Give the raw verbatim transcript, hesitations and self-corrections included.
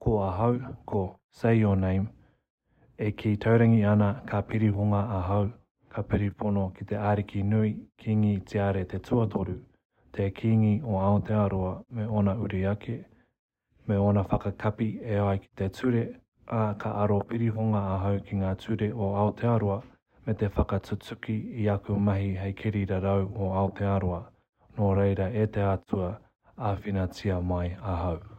Ko ahau, ko say your name. E ki taurangi ana ka pirihonga ahau, ka piripono ki te ariki nui, kingi tiare te tuatoru, te kingi o Aotearoa me ona uri ake, me ona whakakapi e ai ki te ture, a ka aro pirihonga ahau ki ngā ture o Aotearoa me te whakatutuki i aku mahi hei kirira rau o Aotearoa, nō reira e te atua a whinatia mai ahau.